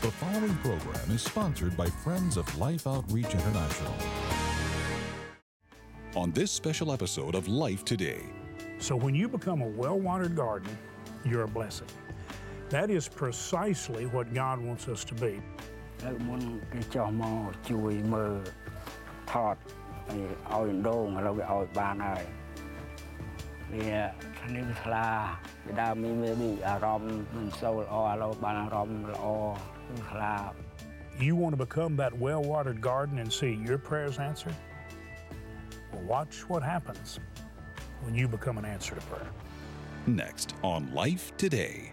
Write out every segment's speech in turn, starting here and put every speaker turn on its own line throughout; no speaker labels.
The following program is sponsored by Friends of Life Outreach International. On this special episode of Life Today.
So when you become a well-watered garden, you're a blessing. That is precisely what God wants us to be. You want to become that well-watered garden and see your prayers answered? Well, watch what happens when you become an answer to prayer.
Next on Life Today.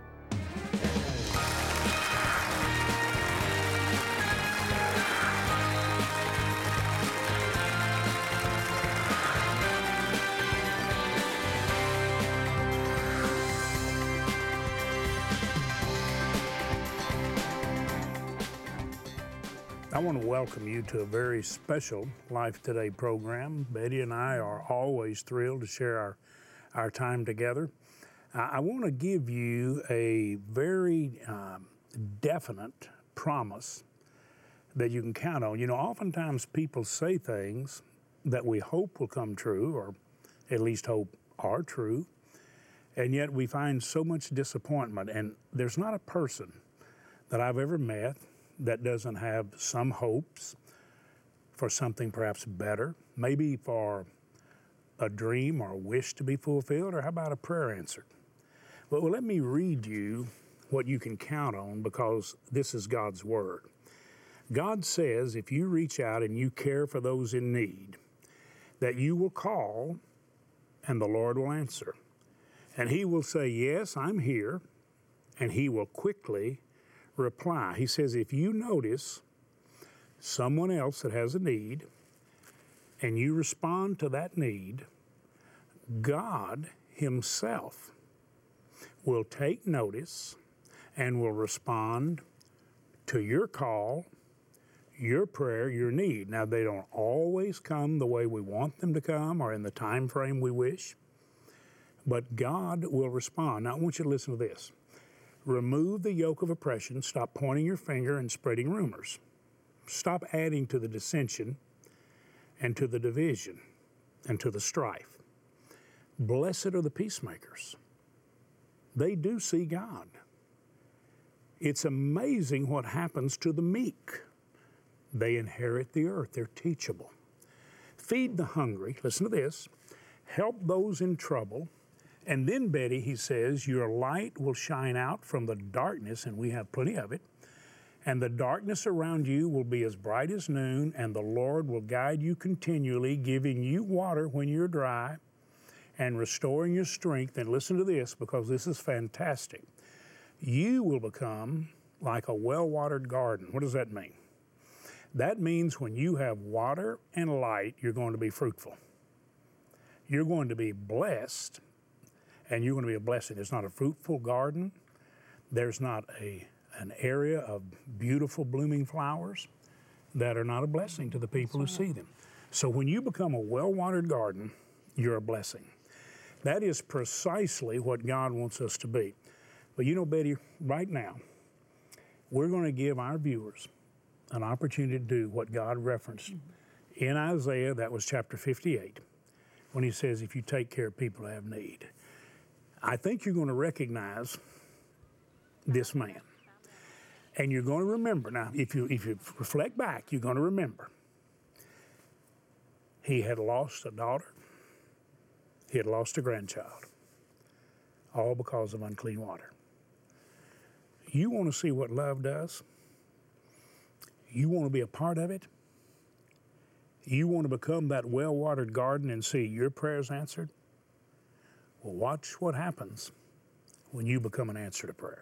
I want to welcome you to a very special Life Today program. Betty and I are always thrilled to share our time together. I want to give you a very definite promise that you can count on. You know, oftentimes people say things that we hope will come true, or at least hope are true, and yet we find so much disappointment. And there's not a person that I've ever met that doesn't have some hopes for something perhaps better, maybe for a dream or a wish to be fulfilled, or how about a prayer answered? Well, let me read you what you can count on, because this is God's Word. God says if you reach out and you care for those in need, that you will call and the Lord will answer. And He will say, yes, I'm here, and He will quickly reply. He says, if you notice someone else that has a need and you respond to that need, God Himself will take notice and will respond to your call, your prayer, your need. Now, they don't always come the way we want them to come or in the time frame we wish, but God will respond. Now, I want you to listen to this. Remove the yoke of oppression. Stop pointing your finger and spreading rumors. Stop adding to the dissension and to the division and to the strife. Blessed are the peacemakers. They do see God. It's amazing what happens to the meek. They inherit the earth. They're teachable. Feed the hungry. Listen to this. Help those in trouble. And then, Betty, he says, your light will shine out from the darkness, and we have plenty of it, and the darkness around you will be as bright as noon, and the Lord will guide you continually, giving you water when you're dry, and restoring your strength. And listen to this, because this is fantastic. You will become like a well-watered garden. What does that mean? That means when you have water and light, you're going to be fruitful. You're going to be blessed, and you're going to be a blessing. There's not a fruitful garden. There's not an area of beautiful blooming flowers that are not a blessing to the people who see them. So when you become a well-watered garden, you're a blessing. That is precisely what God wants us to be. But you know, Betty, right now, we're going to give our viewers an opportunity to do what God referenced in Isaiah, that was chapter 58, when He says, if you take care of people who have need. I think you're going to recognize this man. And you're going to remember. Now, if you reflect back, you're going to remember. He had lost a daughter. He had lost a grandchild. All because of unclean water. You want to see what love does? You want to be a part of it? You want to become that well-watered garden and see your prayers answered? Well, watch what happens when you become an answer to prayer.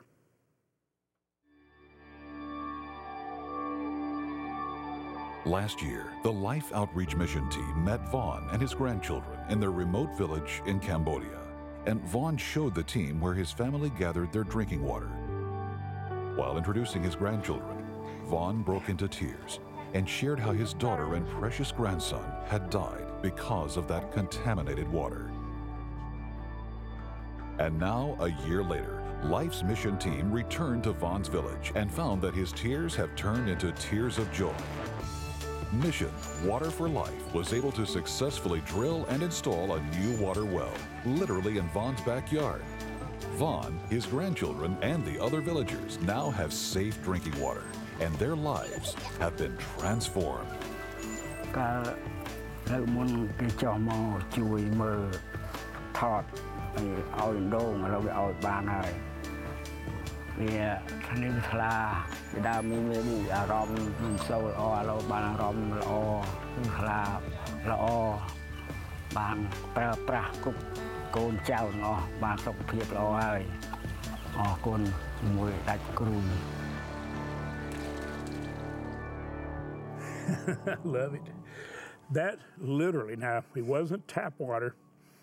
Last year, the Life Outreach Mission team met Vaughn and his grandchildren in their remote village in Cambodia. And Vaughn showed the team where his family gathered their drinking water. While introducing his grandchildren, Vaughn broke into tears and shared how his daughter and precious grandson had died because of that contaminated water. And now, a year later, Life's mission team returned to Vaughn's village and found that his tears have turned into tears of joy. Mission Water for Life was able to successfully drill and install a new water well, literally in Vaughn's backyard. Vaughn, his grandchildren, and the other villagers now have safe drinking water, and their lives have been transformed.
Love it. That literally, now, it wasn't tap water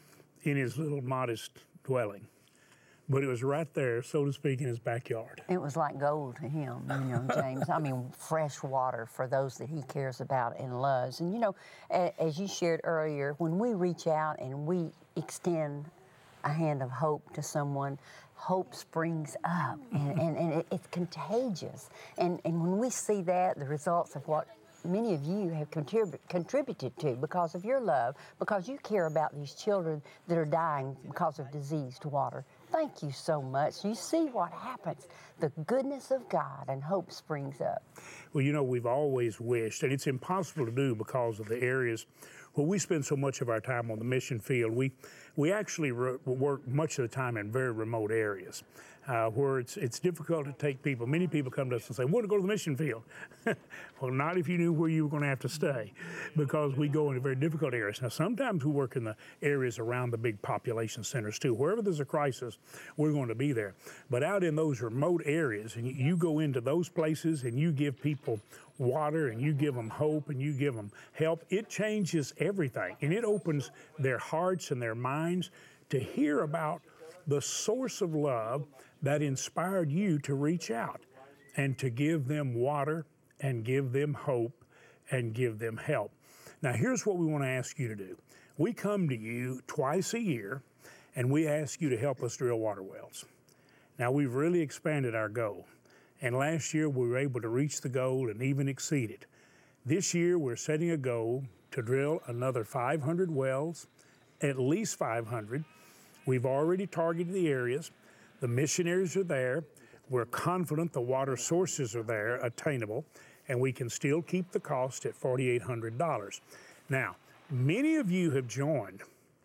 in his little modest dwelling, but it was right there, so to speak, in his backyard.
It was like gold to him, you know, James. I mean, fresh water for those that he cares about and loves. And, you know, as you shared earlier, when we reach out and we extend a hand of hope to someone, hope springs up, and it's contagious. And when we see that, the results of what many of you have contributed to because of your love, because you care about these children that are dying because of diseased water. Thank you so much. You see what happens. The goodness of God and hope springs up.
Well, you know, we've always wished, and it's impossible to do because of the areas where we spend so much of our time on the mission field. We actually work much of the time in very remote areas where it's difficult to take people. Many people come to us and say, we want to go to the mission field. Well, not if you knew where you were going to have to stay, because we go into very difficult areas. Now, sometimes we work in the areas around the big population centers too. Wherever there's a crisis, we're going to be there. But out in those remote areas, and you go into those places and you give people water and you give them hope and you give them help, it changes everything. And it opens their hearts and their minds to hear about the source of love that inspired you to reach out and to give them water and give them hope and give them help. Now, here's what we want to ask you to do. We come to you twice a year and we ask you to help us drill water wells. Now, we've really expanded our goal. And last year we were able to reach the goal and even exceed it. This year we're setting a goal to drill another 500 wells, at least 500. We've already targeted the areas. The missionaries are there. We're confident the water sources are there, attainable, and we can still keep the cost at $4,800. Now, many of you have joined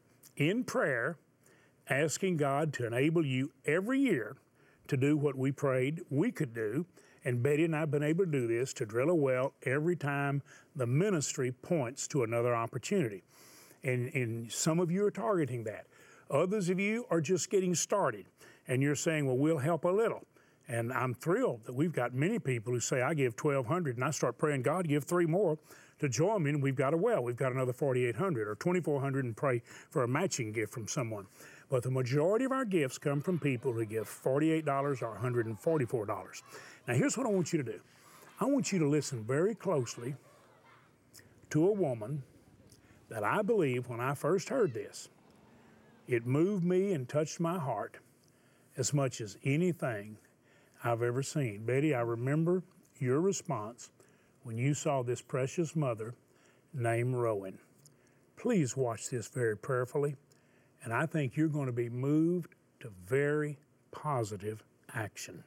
in prayer, asking God to enable you every year to do what we prayed we could do, and Betty and I have been able to do this, to drill a well every time the ministry points to another opportunity. And some of you are targeting that. Others of you are just getting started, and you're saying, well, we'll help a little. And I'm thrilled that we've got many people who say, I give $1,200, and I start praying, God, give 3 more to join me, and we've got a well. We've got another $4,800 or $2,400 and pray for a matching gift from someone. But the majority of our gifts come from people who give $48 or $144. Now, here's what I want you to do. I want you to listen very closely to a woman that I believe when I first heard this, it moved me and touched my heart as much as anything I've ever seen. Betty, I remember your response when you saw this precious mother named Rowan. Please watch this very prayerfully, and I think you're going to be moved to very positive action.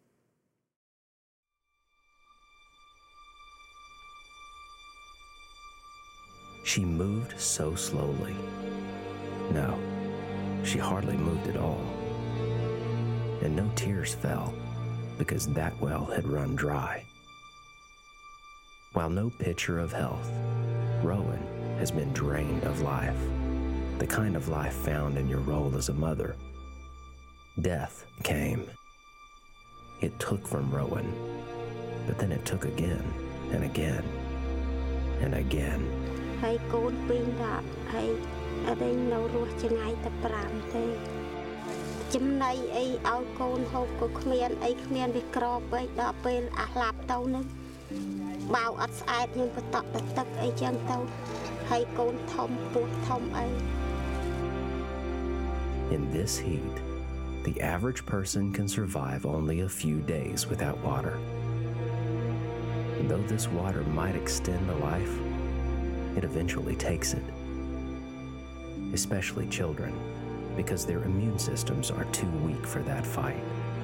She moved so slowly. No, she hardly moved at all. And no tears fell, because that well had run dry. While no picture of health, Rowan has been drained of life, the kind of life found in your role as a mother. Death came. It took from Rowan, but then it took again and again and again.
Hay con pin đã hay ở đây nấu ruột chân ai tập làm thế chấm này ấy ao con hộp của khmiên bị crop ấy đã bên lạp tàu nữa bao ắt ai nhưng phải tập tất ấy chân tàu hay con thông buộc thông ấy.
In this heat, the average person can survive only a few days without water. And though this water might extend a life, it eventually takes it. Especially children, because their immune systems are too weak for that fight.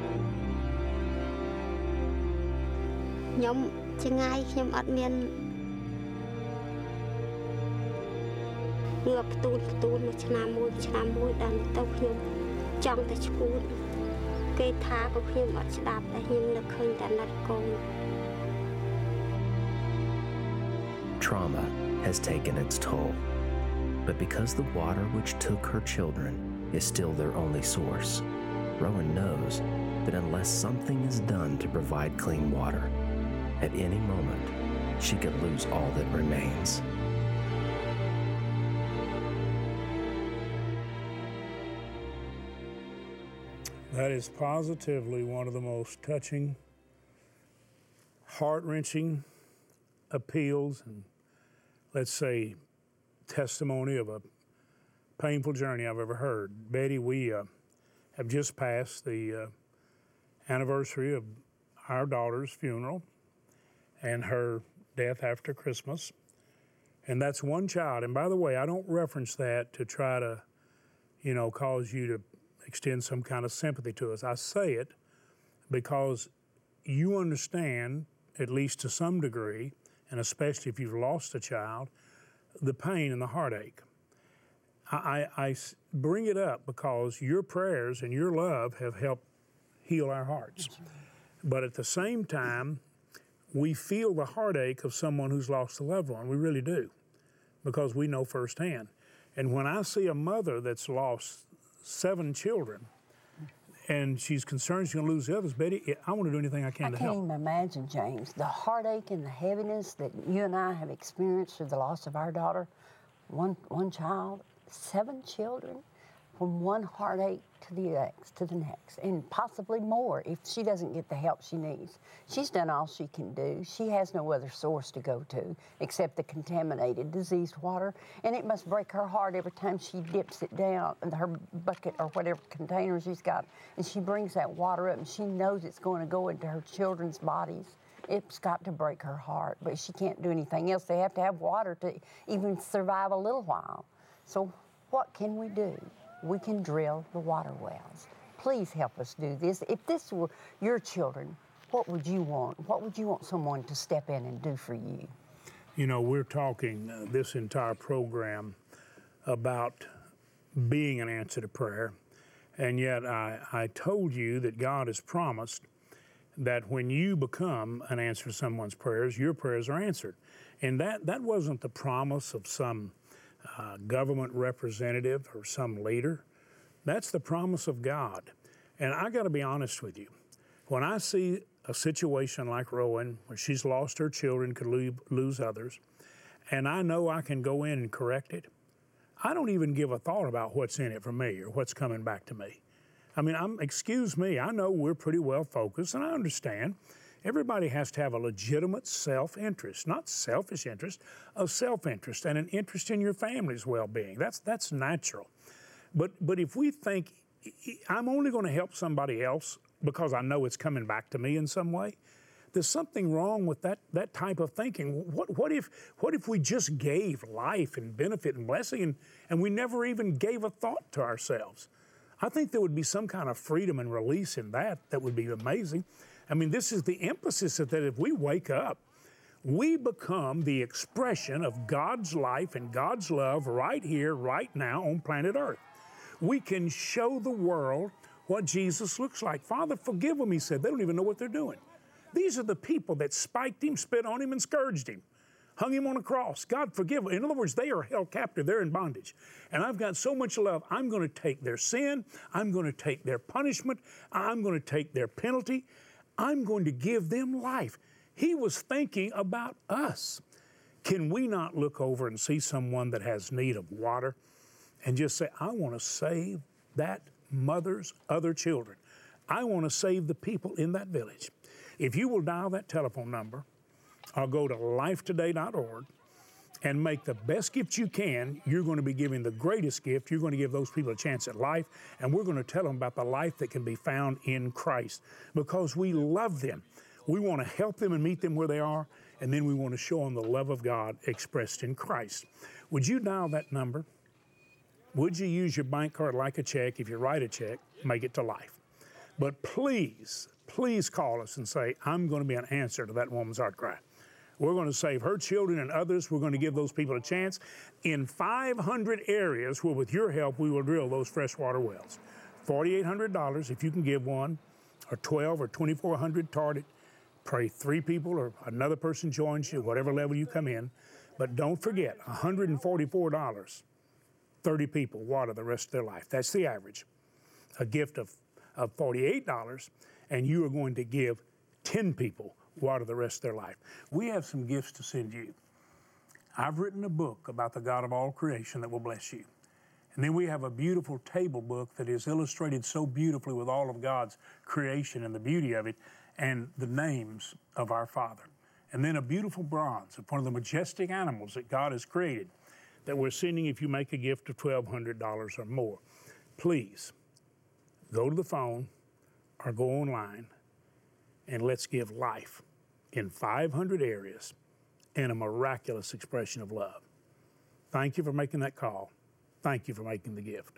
ខ្ញុំឆ្ងាយខ្ញុំអត់មានវាផ្ទូនមួយឆ្នាំមួយដល់ទៅខ្ញុំចង់តែឈួតគេថាក៏ខ្ញុំអត់ស្ដាប់តែខ្ញុំនឹកឃើញតែណាត់កូន
Trauma has taken its toll, but because the water which took her children is still their only source, Rowan knows that unless something is done to provide clean water, at any moment, she could lose all that remains.
That is positively one of the most touching, heart-wrenching appeals and, let's say, testimony of a painful journey I've ever heard. Betty, we have just passed the anniversary of our daughter's funeral and her death after Christmas. And that's one child. And by the way, I don't reference that to try to, cause you to extend some kind of sympathy to us. I say it because you understand, at least to some degree, and especially if you've lost a child, the pain and the heartache. I bring it up because your prayers and your love have helped heal our hearts. But at the same time, we feel the heartache of someone who's lost a loved one. We really do, because we know firsthand. And when I see a mother that's lost 7 children and she's concerned she's going to lose the others, Betty, I want to do anything I can to help.
I can't even imagine, James, the heartache and the heaviness that you and I have experienced through the loss of our daughter. One child, 7 children, from one heartache to the next, and possibly more if she doesn't get the help she needs. She's done all she can do. She has no other source to go to except the contaminated, diseased water, and it must break her heart every time she dips it down in her bucket or whatever container she's got, and she brings that water up, and she knows it's going to go into her children's bodies. It's got to break her heart, but she can't do anything else. They have to have water to even survive a little while. So what can we do? We can drill the water wells. Please help us do this. If this were your children, what would you want? What would you want someone to step in and do for you?
We're talking this entire program about being an answer to prayer, and yet I told you that God has promised that when you become an answer to someone's prayers, your prayers are answered. And that wasn't the promise of some government representative or some leader. That's the promise of God. And I got to be honest with you. When I see a situation like Rowan, where she's lost her children, could lose others, and I know I can go in and correct it, I don't even give a thought about what's in it for me or what's coming back to me. I mean, excuse me, I know we're pretty well focused, and I understand everybody has to have a legitimate self-interest, not selfish interest, a self-interest and an interest in your family's well-being. That's natural. But if we think I'm only going to help somebody else because I know it's coming back to me in some way, there's something wrong with that type of thinking. What if we just gave life and benefit and blessing and we never even gave a thought to ourselves? I think there would be some kind of freedom and release in that would be amazing. I mean, this is the emphasis that if we wake up, we become the expression of God's life and God's love right here, right now on planet Earth. We can show the world what Jesus looks like. Father, forgive them, he said. They don't even know what they're doing. These are the people that spiked him, spit on him, and scourged him, hung him on a cross. God, forgive them. In other words, they are held captive. They're in bondage. And I've got so much love. I'm going to take their sin. I'm going to take their punishment. I'm going to take their penalty. I'm going to give them life. He was thinking about us. Can we not look over and see someone that has need of water and just say, I want to save that mother's other children. I want to save the people in that village. If you will dial that telephone number or go to lifetoday.org and make the best gift you can. You're going to be giving the greatest gift. You're going to give those people a chance at life, and we're going to tell them about the life that can be found in Christ because we love them. We want to help them and meet them where they are, and then we want to show them the love of God expressed in Christ. Would you dial that number? Would you use your bank card like a check? If you write a check, make it to life. But please, please call us and say, I'm going to be an answer to that woman's heart cry. We're going to save her children and others. We're going to give those people a chance in 500 areas where, with your help, we will drill those freshwater wells. $4,800 if you can give one, or 12 or 2,400 target. Pray 3 people or another person joins you, whatever level you come in. But don't forget, $144, 30 people water the rest of their life. That's the average. A gift of $48, and you are going to give 10 people water the rest of their life. We have some gifts to send you. I've written a book about the God of all creation that will bless you. And then we have a beautiful table book that is illustrated so beautifully with all of God's creation and the beauty of it and the names of our Father. And then a beautiful bronze of one of the majestic animals that God has created that we're sending if you make a gift of $1,200 or more. Please go to the phone or go online and let's give life in 500 areas and a miraculous expression of love. Thank you for making that call. Thank you for making the gift.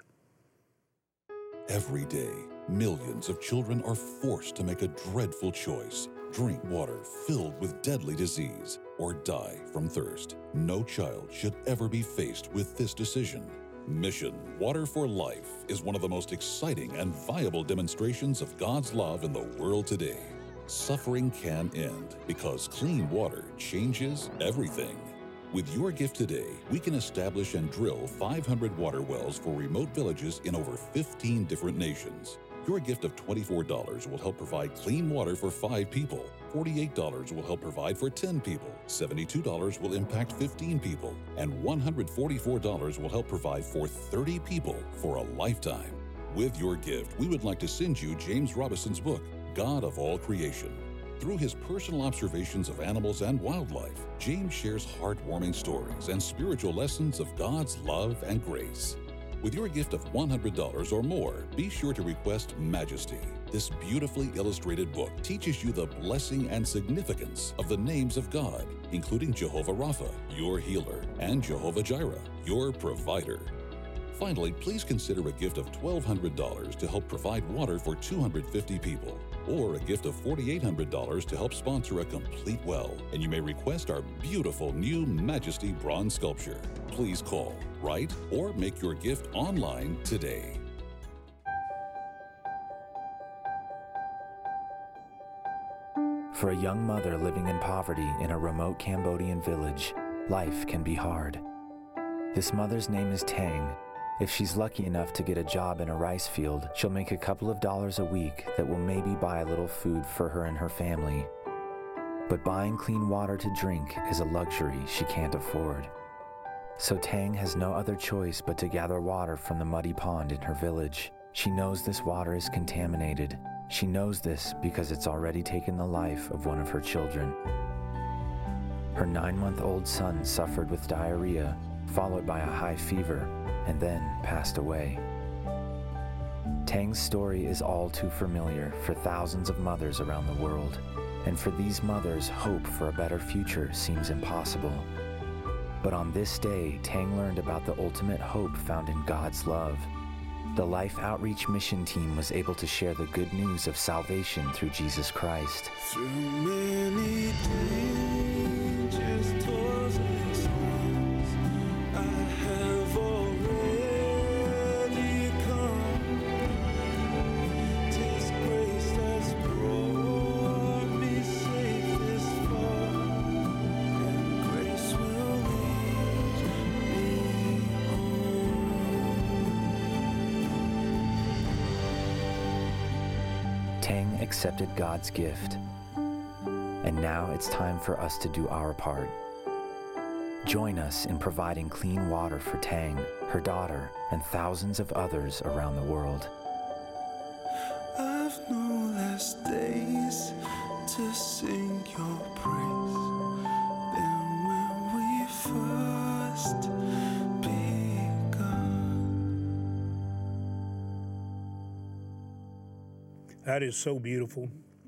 Every day, millions of children are forced to make a dreadful choice: drink water filled with deadly disease or die from thirst. No child should ever be faced with this decision. Mission Water for Life is one of the most exciting and viable demonstrations of God's love in the world today. Suffering can end because clean water changes everything. With your gift today, we can establish and drill 500 water wells for remote villages in over 15 different nations. Your gift of $24 will help provide clean water for 5 people. $48 will help provide for 10 people. $72 will impact 15 people. And $144 will help provide for 30 people for a lifetime. With your gift, we would like to send you James Robinson's book, God of All Creation. Through his personal observations of animals and wildlife, James shares heartwarming stories and spiritual lessons of God's love and grace. With your gift of $100 or more, be sure to request Majesty. This beautifully illustrated book teaches you the blessing and significance of the names of God, including Jehovah Rapha, your healer, and Jehovah Jireh, your provider. Finally, please consider a gift of $1,200 to help provide water for 250 people, or a gift of $4,800 to help sponsor a complete well, and you may request our beautiful new Majesty bronze sculpture. Please call, write, or make your gift online today.
For a young mother living in poverty in a remote Cambodian village, life can be hard. This mother's name is Tang. If she's lucky enough to get a job in a rice field, she'll make a couple of dollars a week that will maybe buy a little food for her and her family. But buying clean water to drink is a luxury she can't afford. So Tang has no other choice but to gather water from the muddy pond in her village. She knows this water is contaminated. She knows this because it's already taken the life of one of her children. Her 9-month-old son suffered with diarrhea, followed by a high fever, and then passed away. Tang's story is all too familiar for thousands of mothers around the world, and for these mothers, hope for a better future seems impossible. But on this day, Tang learned about the ultimate hope found in God's love. The Life Outreach Mission Team was able to share the good news of salvation through Jesus Christ.
Through many dangers, toils, and storms, I have already come. 'Tis grace that's brought me safe this far, and grace will lead me home.
Tang accepted God's gift, and now it's time for us to do our part. Join us in providing clean water for Tang, her daughter, and thousands of others around the world.
I've no less days to sing your praise than when we first
That is so beautiful.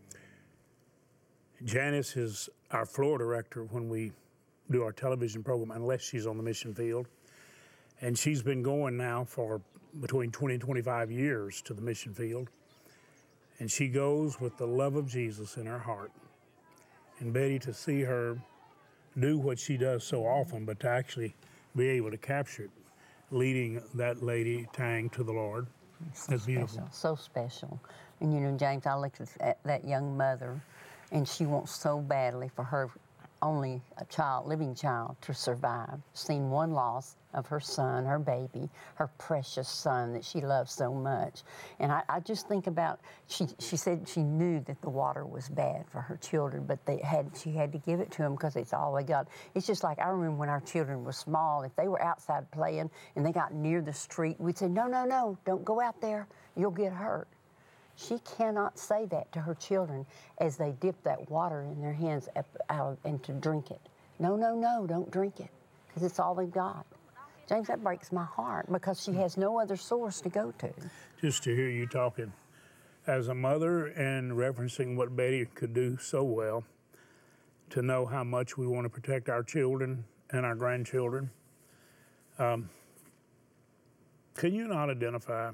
Janice is our floor director when we do our television program, unless she's on the mission field. And she's been going now for between 20 and 25 years to the mission field. And she goes with the love of Jesus in her heart. And Betty, to see her do what she does so often, but to actually be able to capture it, leading that lady, Tang, to the Lord, that's beautiful.
So special. And you know, James, I looked at that young mother, and she wants so badly for her only a child, living child, to survive. Seen one loss of her son, her baby, her precious son that she loves so much. And I just think about, she said she knew that the water was bad for her children, but she had to give it to them because it's all they got. It's just like, I remember when our children were small, if they were outside playing and they got near the street, we'd say, no, no, no, don't go out there, you'll get hurt. She cannot say that to her children as they dip that water in their hands out and to drink it. No, no, no, don't drink it, because it's all they've got. James, that breaks my heart because she has no other source to go to.
Just to hear you talking as a mother and referencing what Betty could do so well, to know how much we want to protect our children and our grandchildren. Can you not identify?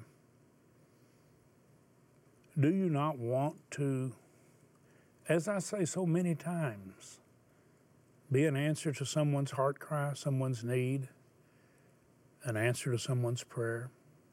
Do you not want to, as I say so many times, be an answer to someone's heart cry, someone's need, an answer to someone's prayer?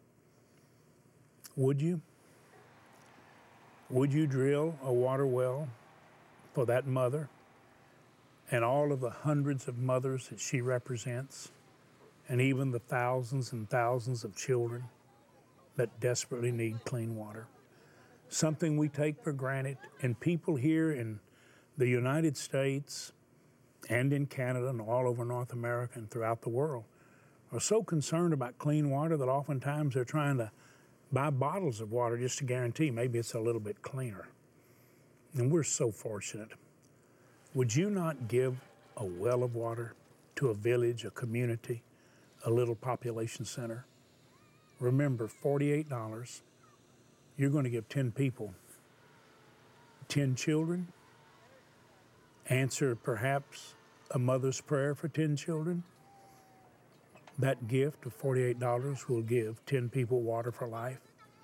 Would you? Would you drill a water well for that mother and all of the hundreds of mothers that she represents, and even the thousands and thousands of children that desperately need clean water? Something we take for granted, and people here in the United States and in Canada and all over North America and throughout the world are so concerned about clean water that oftentimes they're trying to buy bottles of water just to guarantee maybe it's a little bit cleaner. And we're so fortunate. Would you not give a well of water to a village, a community, a little population center? Remember, $48. You're going to give 10 people, 10 children, answer perhaps a mother's prayer for 10 children. That gift of $48 will give 10 people water for life.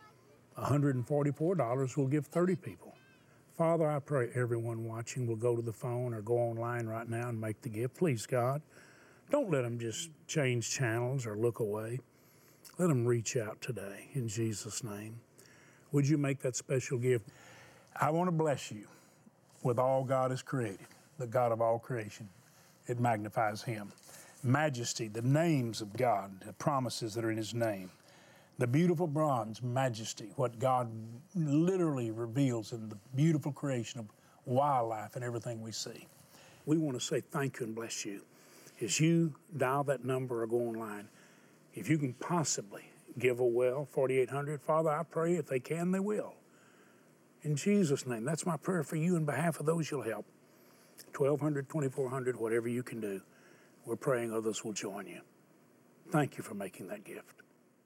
$144 will give 30 people. Father, I pray everyone watching will go to the phone or go online right now and make the gift. Please, God, don't let them just change channels or look away. Let them reach out today in Jesus' name. Would you make that special gift? I want to bless you with all God has created, the God of all creation. It magnifies Him. Majesty, the names of God, the promises that are in His name. The beautiful bronze, majesty, what God literally reveals in the beautiful creation of wildlife and everything we see. We want to say thank you and bless you. As you dial that number or go online, if you can possibly give a well, 4,800. Father, I pray if they can, they will. In Jesus' name, that's my prayer for you and behalf of those you'll help. 1,200, 2,400, whatever you can do. We're praying others will join you. Thank you for making that gift.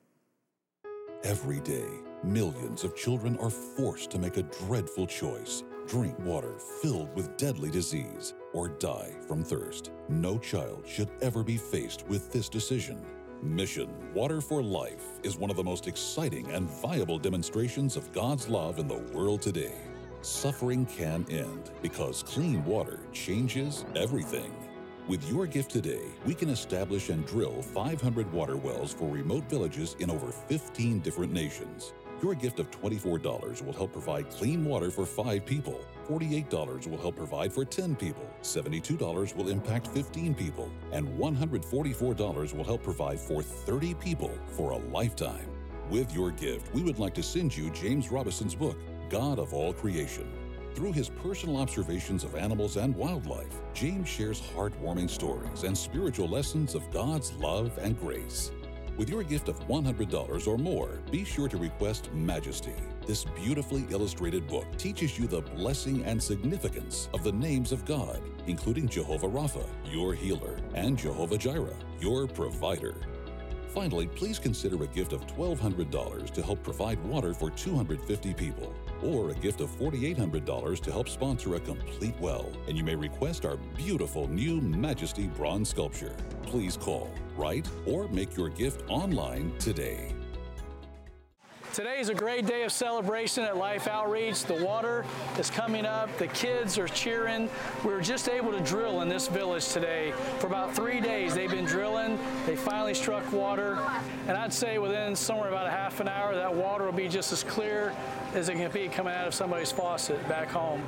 Every day, millions of children are forced to make a dreadful choice: drink water filled with deadly disease or die from thirst. No child should ever be faced with this decision. Mission Water for Life is one of the most exciting and viable demonstrations of God's love in the world today. Suffering can end because clean water changes everything. With your gift today, we can establish and drill 500 water wells for remote villages in over 15 different nations. Your gift of $24 will help provide clean water for 5 people. $48 will help provide for 10 people. $72 will impact 15 people. And $144 will help provide for 30 people for a lifetime. With your gift, we would like to send you James Robinson's book, God of All Creation. Through his personal observations of animals and wildlife, James shares heartwarming stories and spiritual lessons of God's love and grace. With your gift of $100 or more, be sure to request Majesty. This beautifully illustrated book teaches you the blessing and significance of the names of God, including Jehovah Rapha, your healer, and Jehovah Jireh, your provider. Finally, please consider a gift of $1,200 to help provide water for 250 people, or a gift of $4,800 to help sponsor a complete well. And you may request our beautiful new Majesty bronze sculpture. Please call, write, or make your gift online today.
Today is a great day of celebration at Life Outreach. The water is coming up. The kids are cheering. We were just able to drill in this village today. For about 3 days, they've been drilling. They finally struck water. And I'd say within somewhere about a half an hour, that water will be just as clear as it can be coming out of somebody's faucet back home.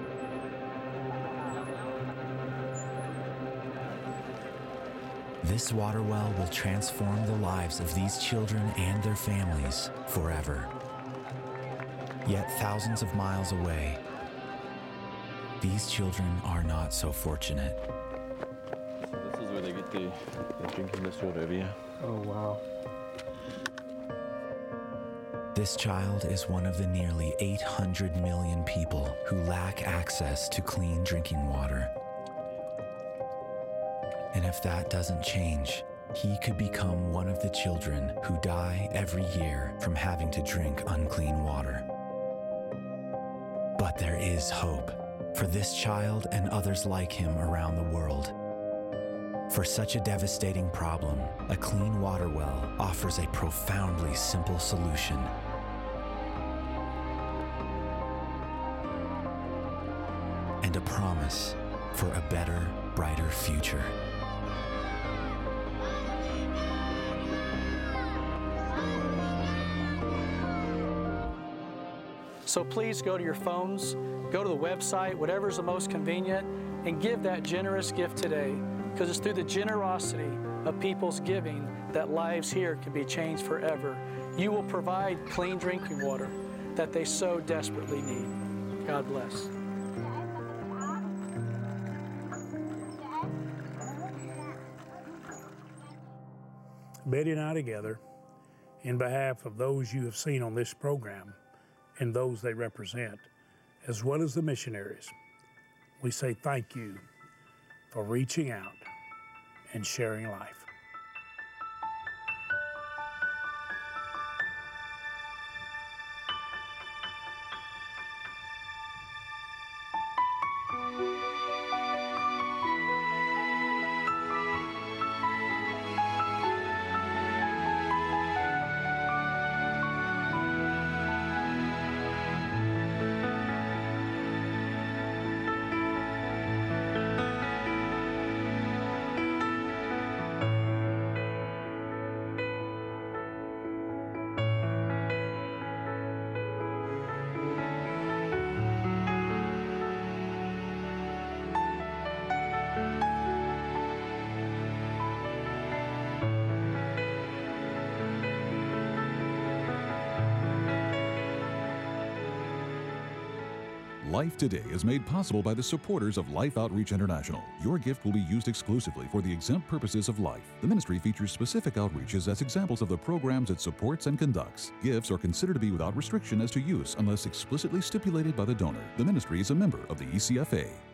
This water well will transform the lives of these children and their families forever. Yet thousands of miles away, these children are not so fortunate.
So this is where they get the drinking this water over here.
Oh, wow.
This child is one of the nearly 800 million people who lack access to clean drinking water. And if that doesn't change, he could become one of the children who die every year from having to drink unclean water. But there is hope for this child and others like him around the world. For such a devastating problem, a clean water well offers a profoundly simple solution. And a promise for a better, brighter future.
So please go to your phones, go to the website, whatever's the most convenient, and give that generous gift today, because it's through the generosity of people's giving that lives here can be changed forever. You will provide clean drinking water that they so desperately need. God bless.
Betty and I together, in behalf of those you have seen on this program and those they represent, as well as the missionaries, we say thank you for reaching out and sharing life.
Life Today is made possible by the supporters of Life Outreach International. Your gift will be used exclusively for the exempt purposes of life. The ministry features specific outreaches as examples of the programs it supports and conducts. Gifts are considered to be without restriction as to use unless explicitly stipulated by the donor. The ministry is a member of the ECFA.